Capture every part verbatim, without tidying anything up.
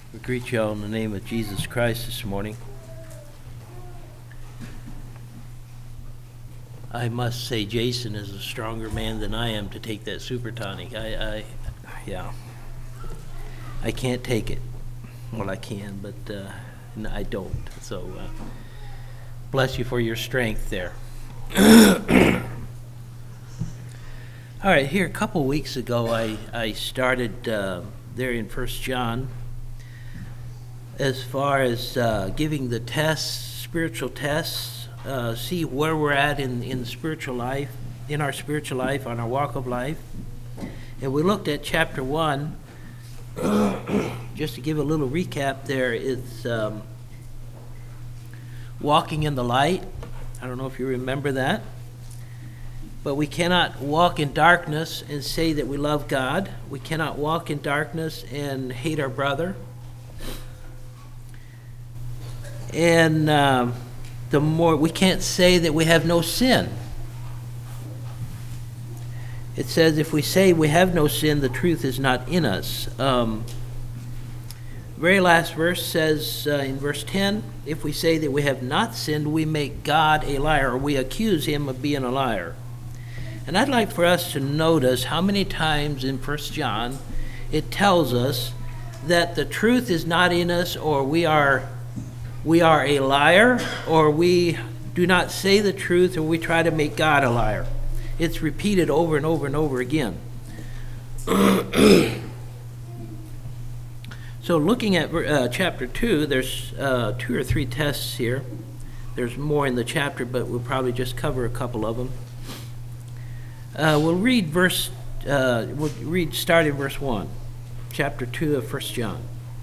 We greet you all in the name of Jesus Christ this morning. I must say Jason is a stronger man than I am to take that super tonic. I, I yeah. I can't take it. Well, I can, but uh, no, I don't. So uh, bless you for your strength there. All right, here a couple weeks ago I, I started uh, there in First John as far as uh, giving the tests, spiritual tests, uh, see where we're at in, in spiritual life, in our spiritual life, on our walk of life. And we looked at chapter one. Just to give a little recap there, it's um, walking in the light. I don't know if you remember that. But we cannot walk in darkness and say that we love God. We cannot walk in darkness and hate our brother. And um, the more we can't say that we have no sin. It says if we say we have no sin, the truth is not in us. Um, very last verse says uh, in verse ten, if we say that we have not sinned, we make God a liar, or we accuse him of being a liar. And I'd like for us to notice how many times in First John it tells us that the truth is not in us, or we are we are a liar, or we do not say the truth, or we try to make God a liar. It's repeated over and over and over again. So looking at uh, chapter two, there's uh, two or three tests here. There's more in the chapter, but we'll probably just cover a couple of them. Uh, we'll read verse. Uh, we'll read starting verse one, chapter two of First John.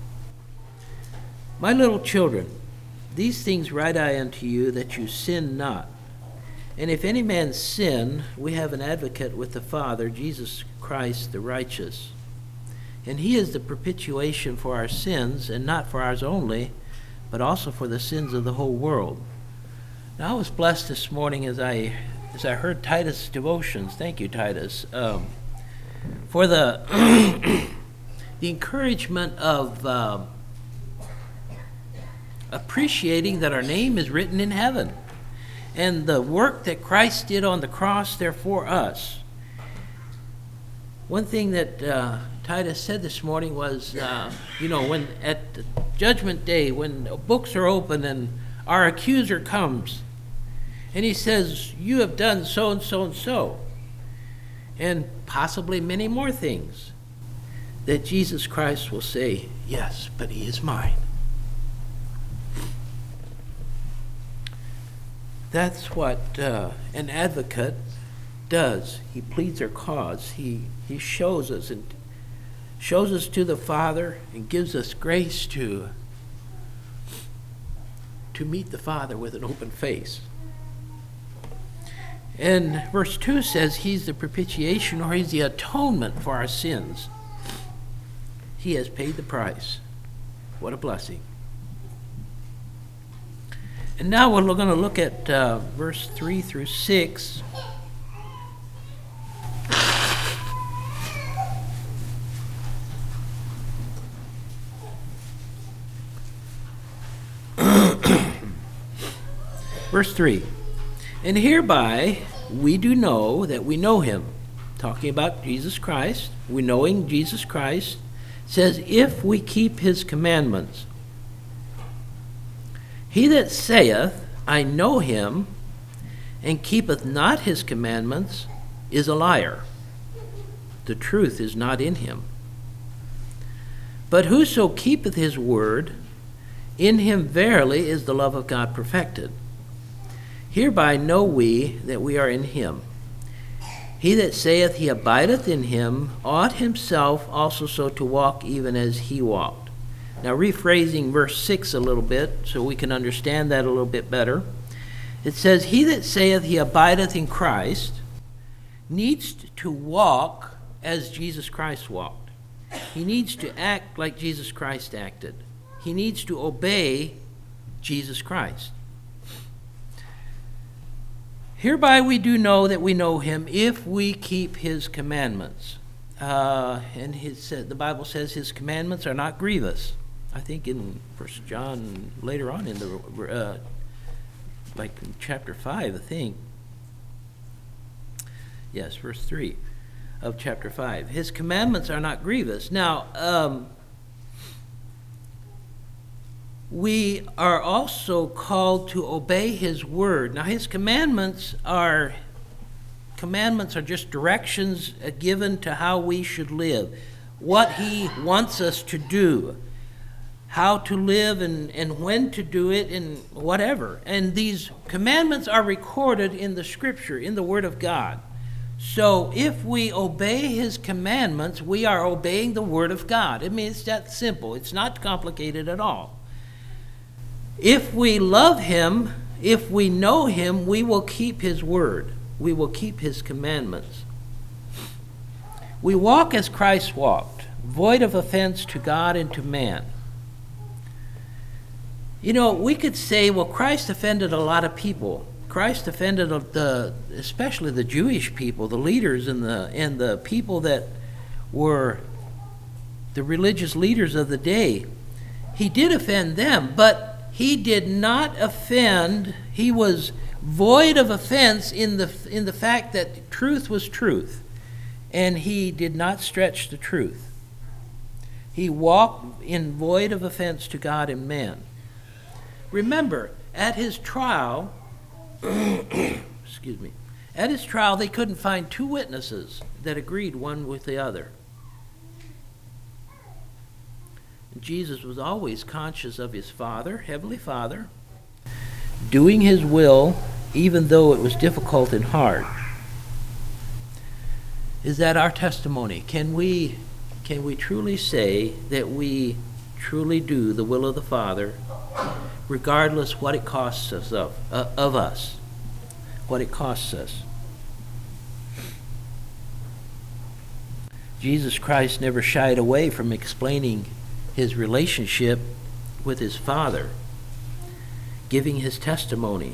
My little children, these things write I unto you, that you sin not. And if any man sin, we have an advocate with the Father, Jesus Christ the righteous. And he is the propitiation for our sins, and not for ours only, but also for the sins of the whole world. Now I was blessed this morning as I as I heard Titus' devotions. Thank you, Titus, um, for the the encouragement of uh, appreciating that our name is written in heaven. And the work that Christ did on the cross there for us. One thing that uh, Titus said this morning was, uh, you know, when at the Judgment Day, when books are open and our accuser comes, and he says, you have done so and so and so, and possibly many more things, that Jesus Christ will say, yes, but he is mine. That's what uh, an advocate does. He pleads our cause. He he shows us and shows us to the Father and gives us grace to to meet the Father with an open face. And verse two says he's the propitiation, or he's the atonement for our sins. He has paid the price. What a blessing. And now we're going to look at uh, verse three through six. Verse three. And hereby we do know that we know him. Talking about Jesus Christ. We knowing Jesus Christ says, if we keep his commandments. He that saith, I know him, and keepeth not his commandments, is a liar. The truth is not in him. But whoso keepeth his word, in him verily is the love of God perfected. Hereby know we that we are in him. He that saith he abideth in him, ought himself also so to walk even as he walked. Now, rephrasing verse six a little bit so we can understand that a little bit better. It says, he that saith he abideth in Christ needs to walk as Jesus Christ walked. He needs to act like Jesus Christ acted. He needs to obey Jesus Christ. Hereby we do know that we know him if we keep his commandments. Uh, and his, uh, the Bible says his commandments are not grievous. I think in First John, later on in the, uh, like in chapter five, I think. Yes, verse three of chapter five. His commandments are not grievous. Now, um, we are also called to obey his word. Now, his commandments are commandments are just directions given to how we should live, what he wants us to do, how to live and, and when to do it and whatever. And these commandments are recorded in the scripture, in the word of God. So if we obey his commandments, we are obeying the word of God. I mean, it's that simple. It's not complicated at all. If we love him, if we know him, we will keep his word. We will keep his commandments. We walk as Christ walked, void of offense to God and to man. You know, we could say, well, Christ offended a lot of people. Christ offended the, especially the Jewish people, the leaders and the and the people that were the religious leaders of the day. He did offend them, but he did not offend. He was void of offense in the in the fact that truth was truth, and he did not stretch the truth. He walked in void of offense to God and man. Remember, at his trial, excuse me, at his trial they couldn't find two witnesses that agreed one with the other. Jesus was always conscious of his Father, Heavenly Father, doing his will even though it was difficult and hard. Is that our testimony? Can we, can we truly say that we truly do the will of the Father, regardless what it costs us of, uh, of us, what it costs us? Jesus Christ never shied away from explaining his relationship with his Father, giving his testimony,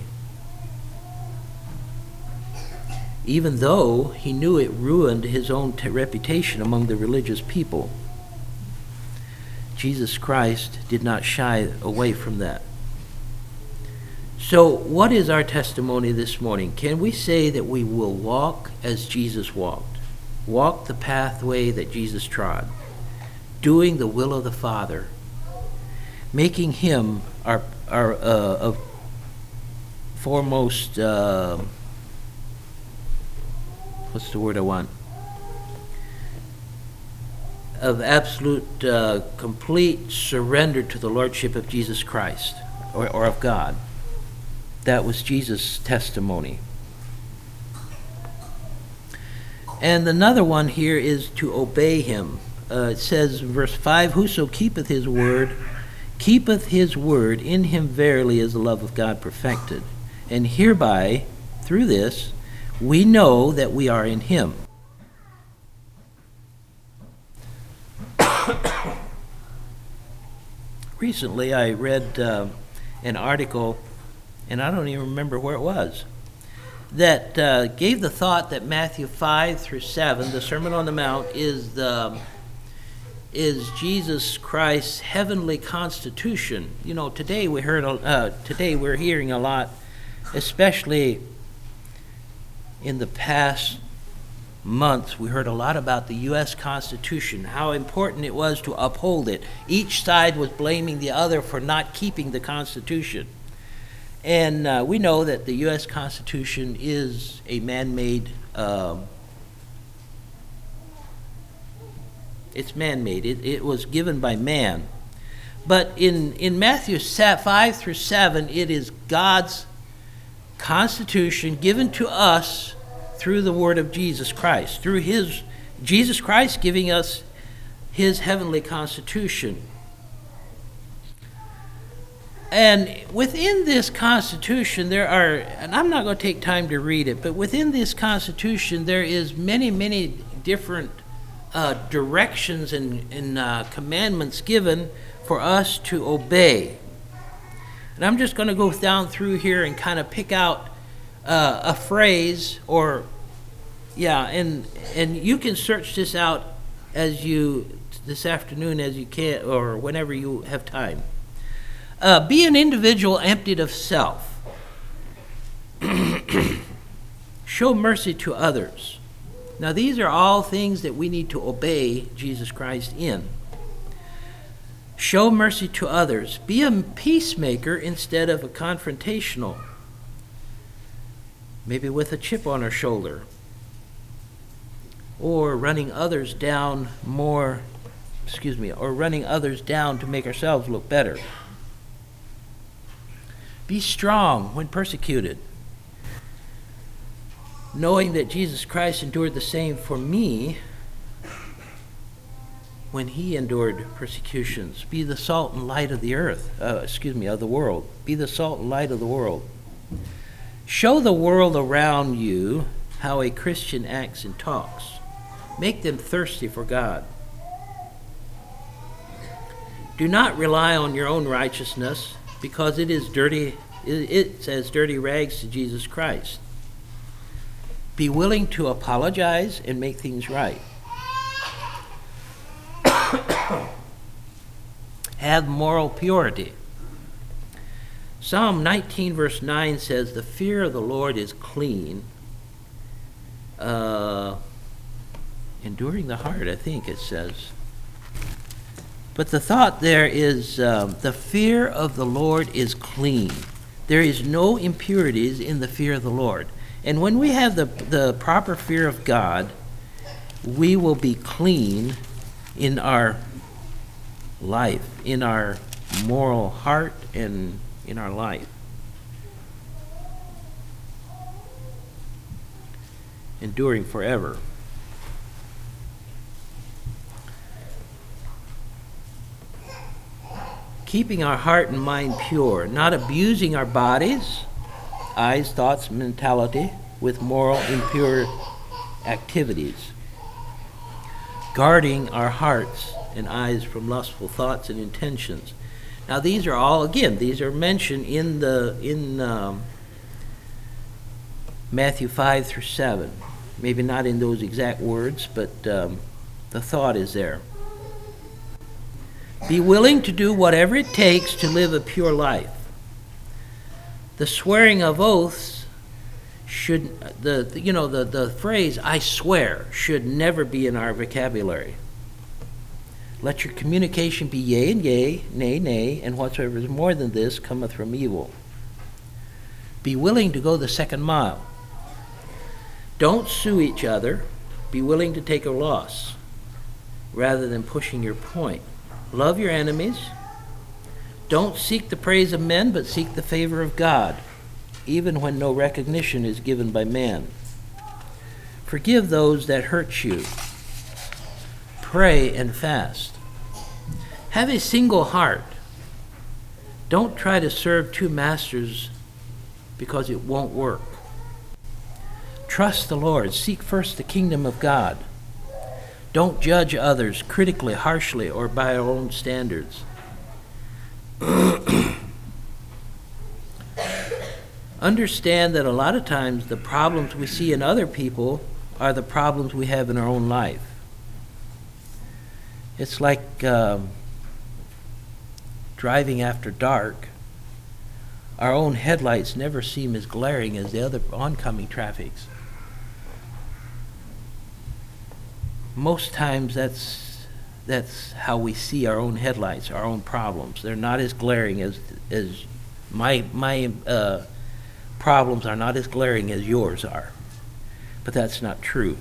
even though he knew it ruined his own t- reputation among the religious people. Jesus Christ did not shy away from that. So, what is our testimony this morning? Can we say that we will walk as Jesus walked, walk the pathway that Jesus trod, doing the will of the Father, making him our our uh, uh, foremost, uh, what's the word I want? Of absolute, uh, complete surrender to the Lordship of Jesus Christ, or, or of God. That was Jesus' testimony. And another one here is to obey him. Uh, it says, verse five, whoso keepeth his word, keepeth his word, in him verily is the love of God perfected. And hereby, through this, we know that we are in him. Recently, I read uh, an article, and I don't even remember where it was, that uh, gave the thought that Matthew five through seven, the Sermon on the Mount, is the is Jesus Christ's heavenly constitution. You know, today we heard uh, today we're hearing a lot, especially in the past months, we heard a lot about the U S Constitution, how important it was to uphold it. Each side was blaming the other for not keeping the Constitution. And uh, we know that the U S Constitution is a man-made, um, it's man-made. It, it was given by man. But in, in Matthew five through seven, it is God's Constitution given to us through the word of Jesus Christ, through his Jesus Christ giving us his heavenly constitution. And within this constitution there are, and I'm not going to take time to read it, but within this constitution there is many, many different uh, directions and, and uh, commandments given for us to obey. And I'm just going to go down through here and kind of pick out uh, a phrase, or yeah, and and you can search this out as you this afternoon as you can, or whenever you have time. Uh, be an individual emptied of self. Show mercy to others. Now, these are all things that we need to obey Jesus Christ in. Show mercy to others. Be a peacemaker instead of a confrontational. Maybe with a chip on our shoulder. Or running others down more, excuse me, or running others down to make ourselves look better. Be strong when persecuted, knowing that Jesus Christ endured the same for me when he endured persecutions. Be the salt and light of the earth, uh, excuse me, of the world. Be the salt and light of the world. Show the world around you how a Christian acts and talks. Make them thirsty for God. Do not rely on your own righteousness, because it is dirty, it's as dirty rags to Jesus Christ. Be willing to apologize and make things right. Have moral purity. Psalm nineteen verse nine says, the fear of the Lord is clean. Uh, enduring the heart, I think it says. But the thought there is, um, the fear of the Lord is clean. There is no impurities in the fear of the Lord. And when we have the, the proper fear of God, we will be clean in our life, in our moral heart, and in our life. Enduring forever. Keeping our heart and mind pure, not abusing our bodies, eyes, thoughts, mentality with moral impure activities. Guarding our hearts and eyes from lustful thoughts and intentions. Now these are all, again, these are mentioned in the in um, Matthew five through seven. Maybe not in those exact words, but um, the thought is there. Be willing to do whatever it takes to live a pure life. The swearing of oaths should, the, the you know, the, the phrase, I swear, should never be in our vocabulary. Let your communication be yea and yea, nay, nay, and whatsoever is more than this cometh from evil. Be willing to go the second mile. Don't sue each other. Be willing to take a loss rather than pushing your point. Love your enemies. Don't seek the praise of men, but seek the favor of God, even when no recognition is given by man. Forgive those that hurt you. Pray and fast. Have a single heart. Don't try to serve two masters because it won't work. Trust the Lord. Seek first the kingdom of God. Don't judge others critically, harshly, or by our own standards. Understand that a lot of times the problems we see in other people are the problems we have in our own life. It's like um, driving after dark. Our own headlights never seem as glaring as the other oncoming traffics. Most times that's that's how we see our own headlights, our own problems. They're not as glaring as as my my uh, problems are not as glaring as yours are. But that's not true.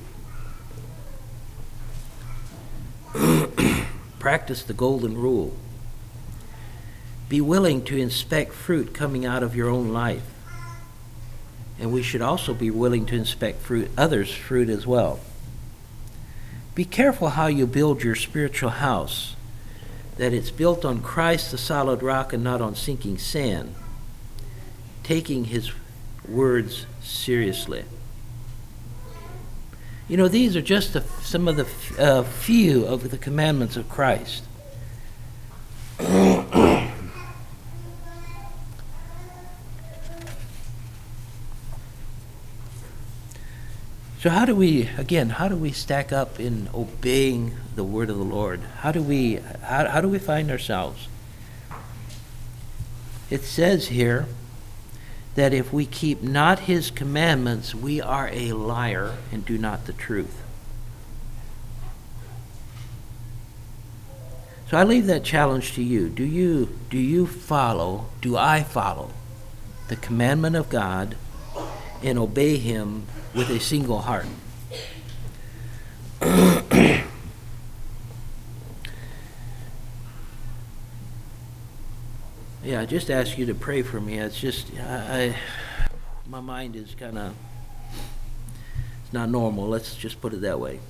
Practice the golden rule. Be willing to inspect fruit coming out of your own life. And we should also be willing to inspect fruit, others' fruit as well. Be careful how you build your spiritual house, that it's built on Christ, the solid rock, and not on sinking sand, taking his words seriously. You know, these are just a, some of the uh, few of the commandments of Christ. So how do we, again, how do we stack up in obeying the word of the Lord? How do we, how, how do we find ourselves? It says here that if we keep not his commandments, we are a liar and do not the truth. So I leave that challenge to you. Do you, do you follow, do I follow the commandment of God and obey him with a single heart? Yeah, I just ask you to pray for me. It's just, I, I my mind is kind of, it's not normal. Let's just put it that way.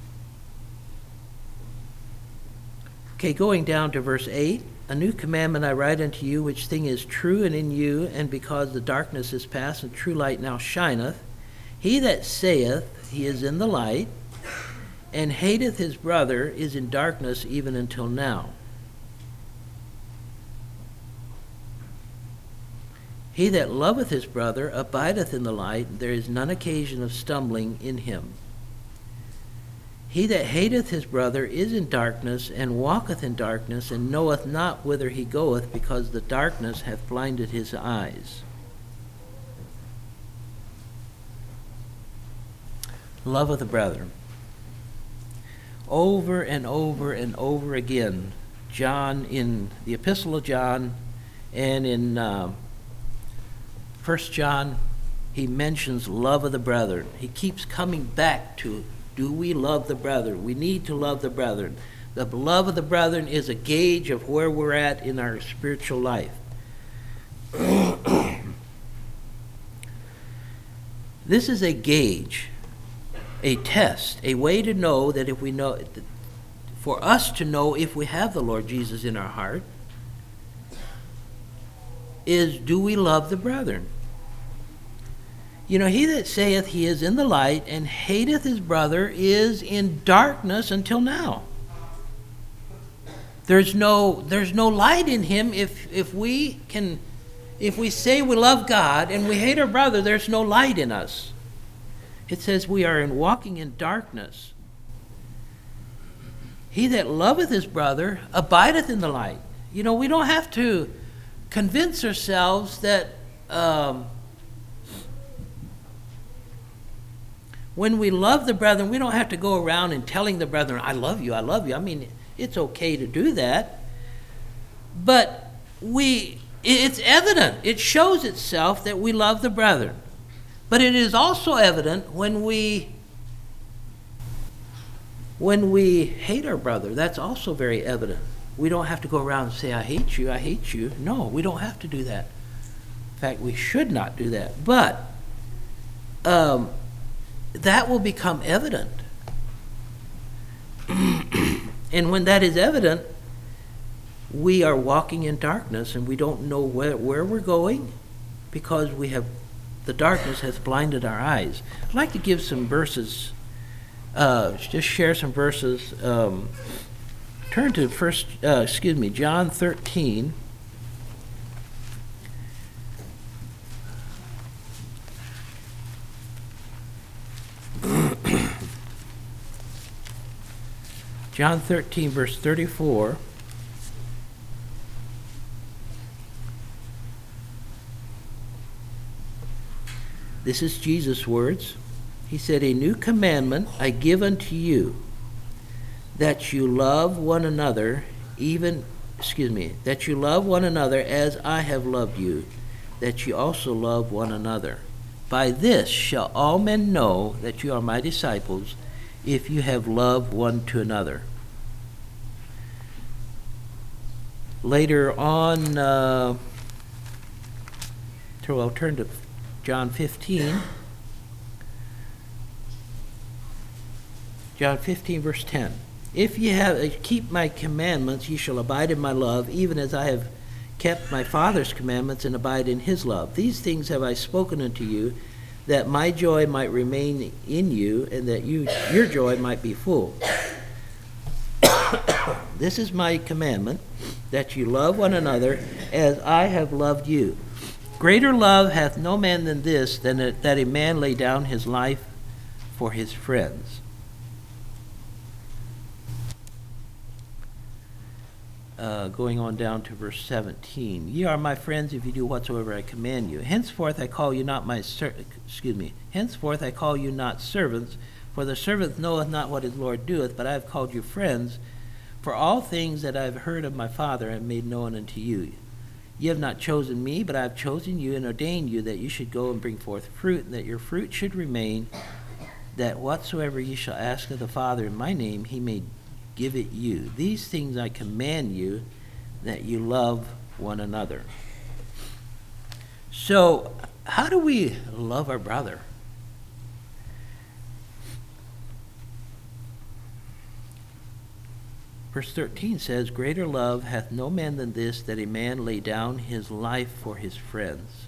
Okay, going down to verse eight. A new commandment I write unto you, which thing is true and in you, and because the darkness is past and true light now shineth. He that saith he is in the light, and hateth his brother, is in darkness even until now. He that loveth his brother abideth in the light, there is none occasion of stumbling in him. He that hateth his brother is in darkness, and walketh in darkness, and knoweth not whither he goeth, because the darkness hath blinded his eyes. Love of the brethren. Over and over and over again, John, in the Epistle of John and in uh, First John, he mentions love of the brethren. He keeps coming back to, do we love the brethren? We need to love the brethren. The love of the brethren is a gauge of where we're at in our spiritual life. This is a gauge, a test, a way to know that if we know, for us to know if we have the Lord Jesus in our heart, is, do we love the brethren? You know, he that saith he is in the light and hateth his brother is in darkness until now. There's no there's no light in him. If if we can if we say we love God and we hate our brother, there's no light in us. It says we are in walking in darkness. He that loveth his brother abideth in the light. You know, we don't have to convince ourselves that um, when we love the brethren, we don't have to go around and telling the brethren, I love you, I love you. I mean, it's okay to do that. But we, it's evident. It shows itself that we love the brethren. But it is also evident when we when we hate our brother. That's also very evident. We don't have to go around and say, I hate you, I hate you. No, we don't have to do that. In fact, we should not do that. But um, that will become evident. And when that is evident, we are walking in darkness and we don't know where, where we're going because we have the darkness has blinded our eyes. I'd like to give some verses, uh, just share some verses. Um, turn to first, uh, excuse me, John thirteen. John thirteen, verse thirty-four. This is Jesus' words. He said, a new commandment I give unto you, that you love one another, even, excuse me, that you love one another as I have loved you, that you also love one another. By this shall all men know that you are my disciples, if you have love one to another. Later on, uh, I'll turn to John fifteen. John fifteen, verse ten. If ye have keep my commandments, ye shall abide in my love, even as I have kept my Father's commandments and abide in his love. These things have I spoken unto you, that my joy might remain in you, and that you your joy might be full. This is my commandment, that you love one another as I have loved you. Greater love hath no man than this, than that a man lay down his life for his friends. Uh, going on down to verse seventeen. Ye are my friends if you do whatsoever I command you. Henceforth I call you not my ser- excuse me. Henceforth I call you not servants, for the servant knoweth not what his Lord doeth, but I have called you friends. For all things that I have heard of my Father I have made known unto you. Ye have not chosen me, but I have chosen you and ordained you that you should go and bring forth fruit, and that your fruit should remain, that whatsoever ye shall ask of the Father in my name, he may give it you. These things I command you, that you love one another. So, how do we love our brother? Verse thirteen says, greater love hath no man than this, that a man lay down his life for his friends.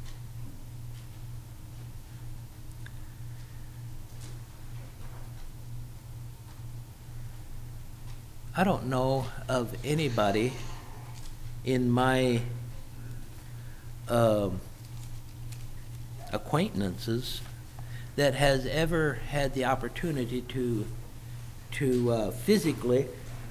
I don't know of anybody in my um, acquaintances that has ever had the opportunity to to uh, physically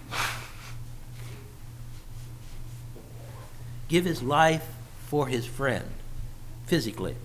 give his life for his friend, physically.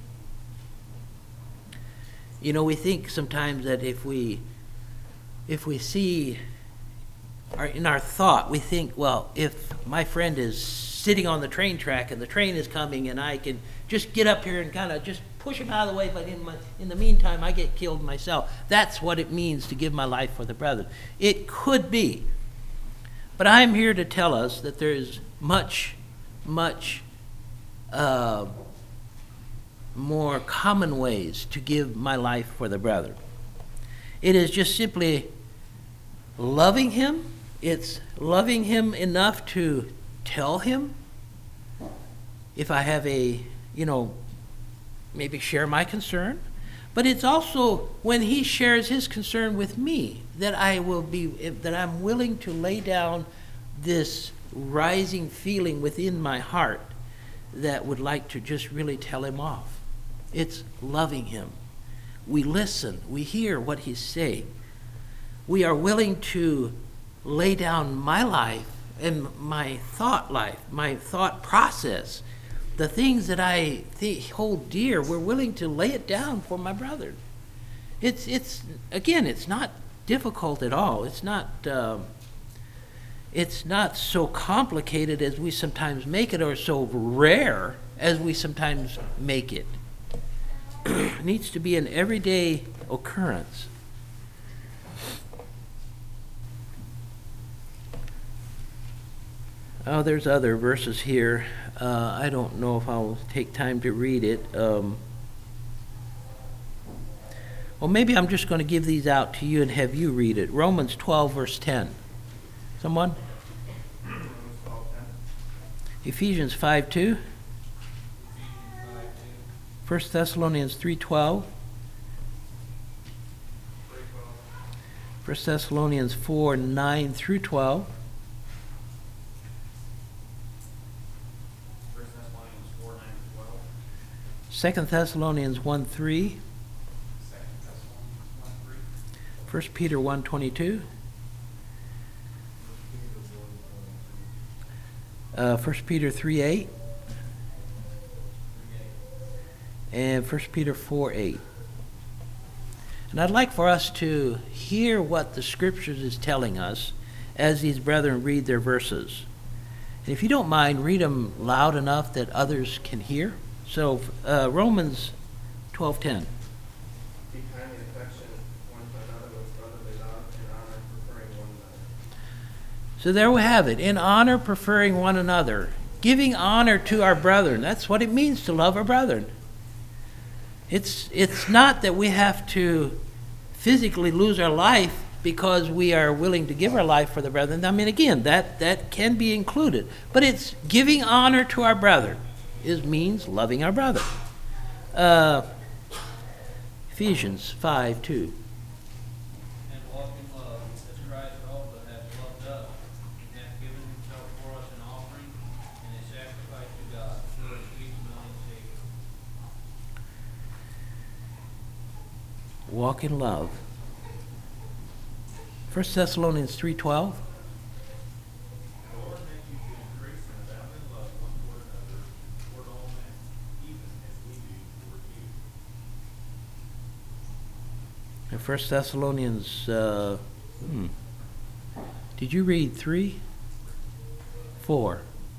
You know, we think sometimes that if we if we see Our, in our thought, we think, well, if my friend is sitting on the train track and the train is coming and I can just get up here and kind of just push him out of the way, but in, my, in the meantime, I get killed myself. That's what it means to give my life for the brethren. It could be. But I'm here to tell us that there is much, much uh, more common ways to give my life for the brethren. It is just simply loving him. It's loving him enough to tell him if I have a, you know, maybe share my concern. But it's also when he shares his concern with me that I will be, that I'm willing to lay down this rising feeling within my heart that would like to just really tell him off. It's loving him. We listen. We hear what he's saying. We are willing to lay down my life and my thought life, my thought process, the things that I th- hold dear. We're willing to lay it down for my brother. It's it's again, it's not difficult at all. It's not um, it's not so complicated as we sometimes make it, or so rare as we sometimes make it. It needs to be an everyday occurrence. Oh, there's other verses here. Uh, I don't know if I'll take time to read it. Um, well, maybe I'm just going to give these out to you and have you read it. Romans twelve, verse ten. Someone? Ephesians five two. First Thessalonians three twelve. First Thessalonians four nine through twelve. Second Thessalonians one three. First Peter one twenty-two. Uh, First Peter three eight. And First Peter four eight. And I'd like for us to hear what the Scriptures is telling us as these brethren read their verses. And if you don't mind, read them loud enough that others can hear. So, uh, Romans twelve ten. Be kind and affectionate one to another with brotherly love, in honor, preferring one another. So there we have it. In honor, preferring one another. Giving honor to our brethren. That's what it means to love our brethren. It's, it's not that we have to physically lose our life because we are willing to give our life for the brethren. I mean, again, that, that can be included. But it's giving honor to our brethren. Is means loving our brother. Uh, Ephesians five two. And walk in love, as Christ also hath loved us, and hath given himself for us an offering and a sacrifice to God, for a sweet smelling Savior. walk in love. First Thessalonians three twelve. The Lord makes you to increase and abound in love one toward another, toward all men, even as we do toward you. And First Thessalonians, uh, hmm. Did you read three? Four.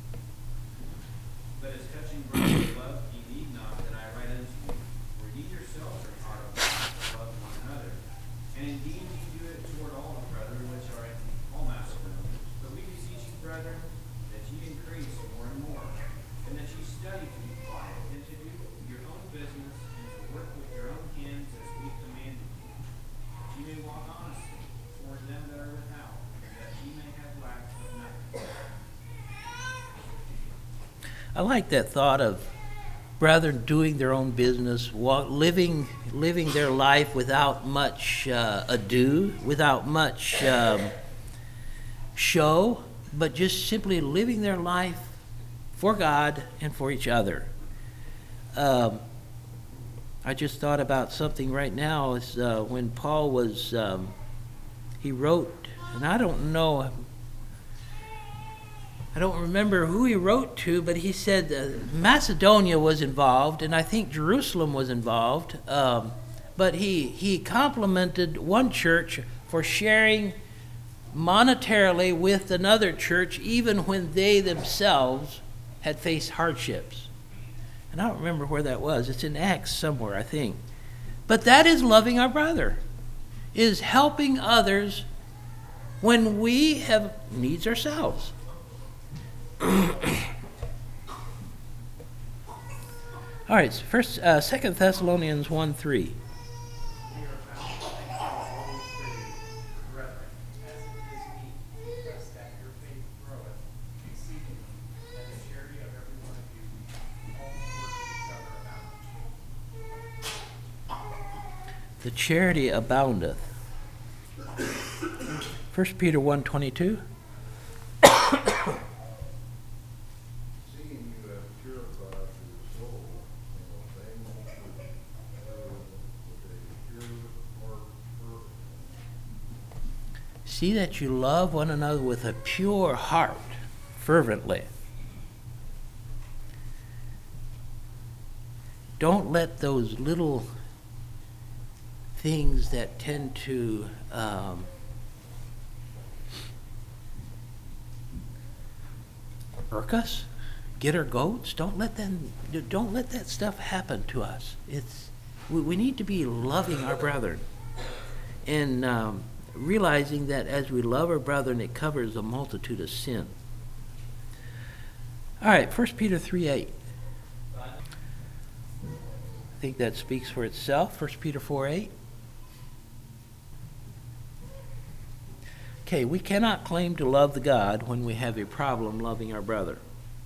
But as touching brotherly love, ye need not that I write unto you, for ye yourselves are taught of God to love one another. And indeed ye do it toward all the brethren which are in all Macedonia. But we beseech you, brethren, that ye increase more and more, and that ye study to be quiet, and to do your own business, and to work with your own hands as we commanded you, that ye may walk honestly toward them that are without, and that ye may have lack of nothing. I like that thought of brethren doing their own business, walk, living living their life without much uh, ado, without much um, show, but just simply living their life for God and for each other. Um, I just thought about something right now. Is uh, when Paul was um, he wrote, and I don't know. I don't remember who he wrote to, but he said uh, Macedonia was involved, and I think Jerusalem was involved. Um, but he he complimented one church for sharing monetarily with another church, even when they themselves had faced hardships. And I don't remember where that was. It's in Acts somewhere, I think. But that is loving our brother, is helping others when we have needs ourselves. All right, so first, uh, Second Thessalonians one three. We are bound to thank you, Holy Spirit, brethren, as it is meet, lest that your faith groweth exceedingly, and the charity of every one of you all toward each other abound. The charity aboundeth. First Peter one twenty-two. Seeing you have purified your soul in obeying truth, with a pure heart fervent. See that you love one another with a pure heart, fervently. Don't let those little things that tend to um, irk us, get our goats. Don't let them. Don't let that stuff happen to us. It's we, we need to be loving our brethren, and um, realizing that as we love our brethren, it covers a multitude of sin. All right, First Peter three eight. I think that speaks for itself. First Peter four eight. Okay, we cannot claim to love the God when we have a problem loving our brother.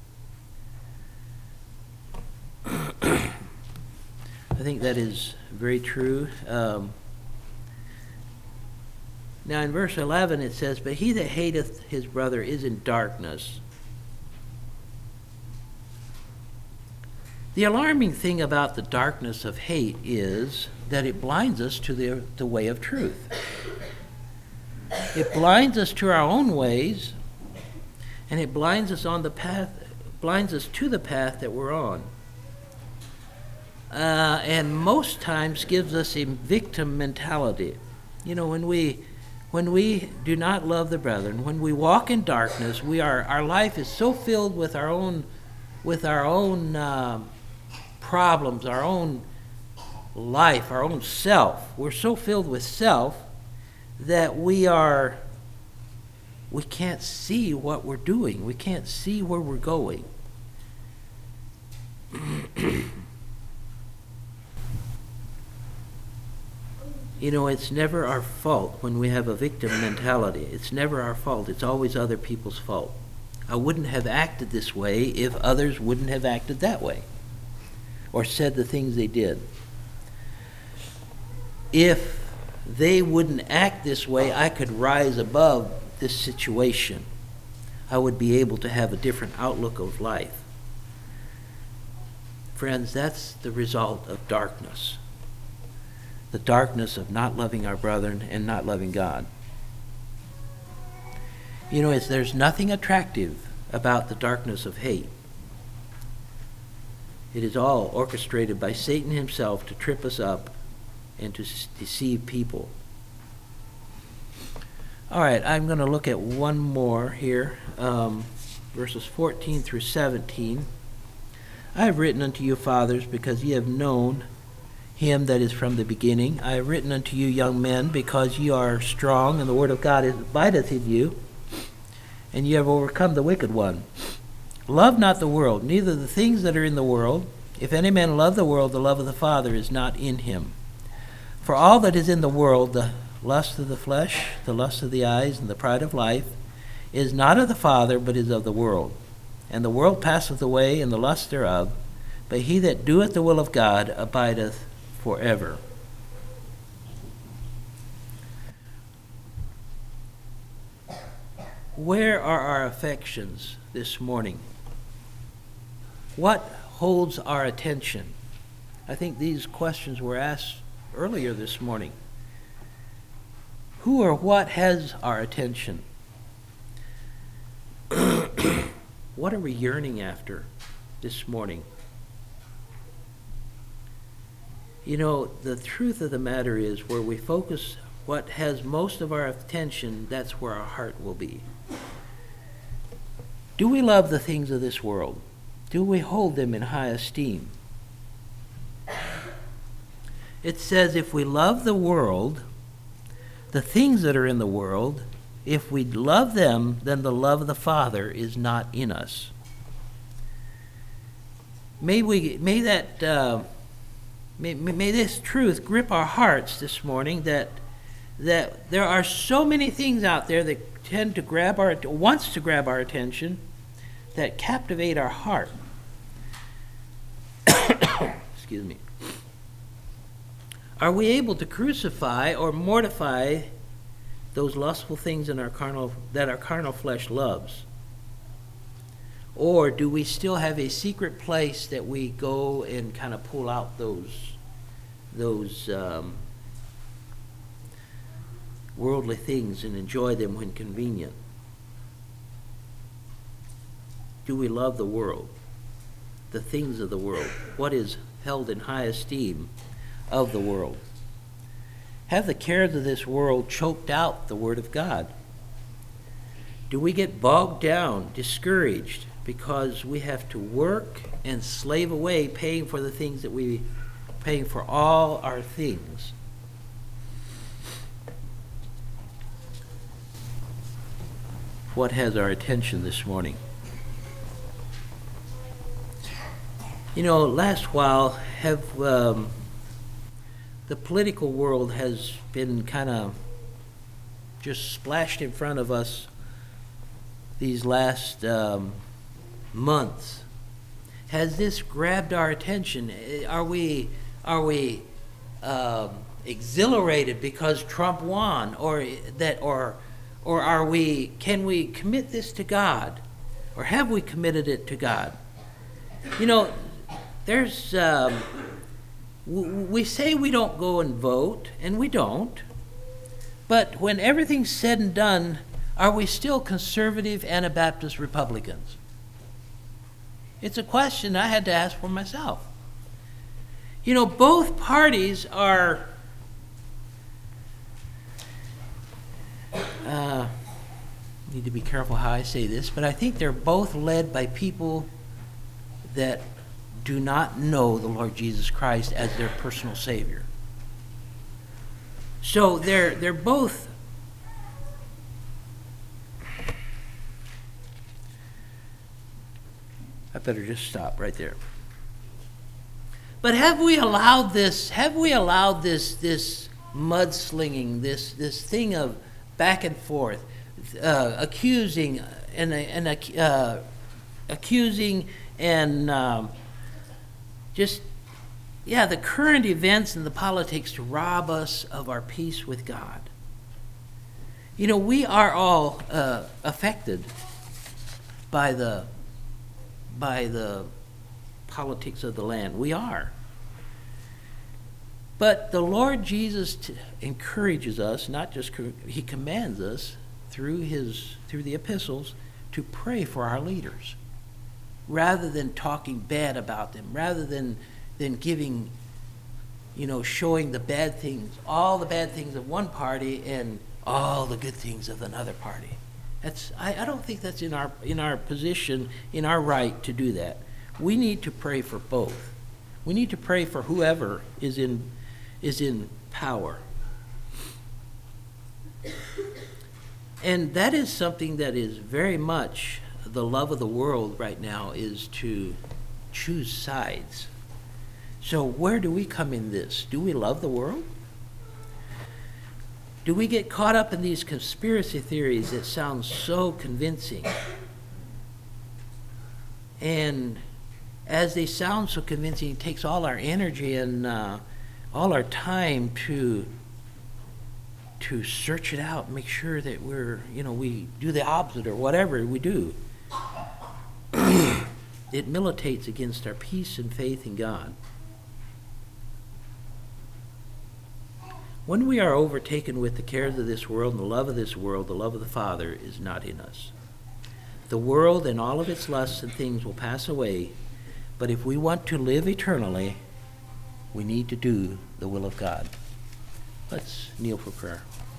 I think that is very true. Um, now in verse eleven it says, "But he that hateth his brother is in darkness." The alarming thing about the darkness of hate is that it blinds us to the, the way of truth. It blinds us to our own ways, and it blinds us on the path, blinds us to the path that we're on. Uh, and most times gives us a victim mentality. You know, when we when we do not love the brethren, when we walk in darkness, we are our life is so filled with our own with our own uh, problems, our own life, our own self. We're so filled with self that we are we can't see what we're doing. We can't see where we're going. You know, it's never our fault when we have a victim mentality. It's never our fault. It's always other people's fault. I wouldn't have acted this way if others wouldn't have acted that way or said the things they did. If they wouldn't act this way, I could rise above this situation. I would be able to have a different outlook of life. Friends, that's the result of darkness. The the darkness of not loving our brethren and not loving God. You know, it's, there's nothing attractive about the darkness of hate. It is all orchestrated by Satan himself to trip us up and to s- deceive people. All right, I'm going to look at one more here, um, verses fourteen through seventeen. I have written unto you, fathers, because ye have known him that is from the beginning. I have written unto you, young men, because ye are strong, and the word of God abideth in you, and ye have overcome the wicked one. Love not the world, neither the things that are in the world. If any man love the world, the love of the Father is not in him. For all that is in the world, the lust of the flesh, the lust of the eyes, and the pride of life, is not of the Father, but is of the world. And the world passeth away, and the lust thereof, but he that doeth the will of God abideth forever. Where are our affections this morning? What holds our attention? I think these questions were asked earlier this morning. Who or what has our attention? What are we yearning after this morning? You know, the truth of the matter is, where we focus what has most of our attention, that's where our heart will be. Do we love the things of this world? Do we hold them in high esteem? It says, if we love the world, the things that are in the world, if we love them, then the love of the Father is not in us. May we, may that, uh, may, may this truth grip our hearts this morning, that that there are so many things out there that tend to grab our, wants to grab our attention, that captivate our heart. Excuse me. Are we able to crucify or mortify those lustful things in our carnal that our carnal flesh loves? Or do we still have a secret place that we go and kind of pull out those those um, worldly things and enjoy them when convenient? Do we love the world, the things of the world, what is held in high esteem of the world? Have the cares of this world choked out the Word of God? Do we get bogged down, discouraged, because we have to work and slave away paying for the things that we, paying for all our things? What has our attention this morning? You know, last while have um, the political world has been kind of just splashed in front of us these last um, months. Has this grabbed our attention? Are we are we um, exhilarated because Trump won, or that, or or are we? Can we commit this to God, or have we committed it to God? You know, there's. Um, we say we don't go and vote, and we don't. But when everything's said and done, are we still conservative Anabaptist Republicans? It's a question I had to ask for myself. You know, both parties are uh, need to be careful how I say this, but I think they're both led by people that do not know the Lord Jesus Christ as their personal Savior. So they're they're both I better just stop right there. But have we allowed this, have we allowed this this mudslinging, this this thing of back and forth, uh, accusing and and uh, accusing and um, just, yeah, the current events and the politics to rob us of our peace with God? You know, we are all uh, affected by the by the politics of the land. We are. But the Lord Jesus t- encourages us, not just co- he commands us through his through the epistles to pray for our leaders, rather than talking bad about them, rather than than giving, you know, showing the bad things, all the bad things of one party and all the good things of another party. That's I, I don't think that's in our in our position, in our right to do that. We need to pray for both. We need to pray for whoever is in is in power. And that is something that is very much the love of the world right now, is to choose sides. So where do we come in this? Do we love the world? Do we get caught up in these conspiracy theories that sound so convincing? And as they sound so convincing, it takes all our energy and uh, all our time to to search it out, make sure that we're, you know, we do the opposite or whatever we do. It militates against our peace and faith in God. When we are overtaken with the cares of this world and the love of this world, the love of the Father is not in us. The world and all of its lusts and things will pass away, but if we want to live eternally, we need to do the will of God. Let's kneel for prayer.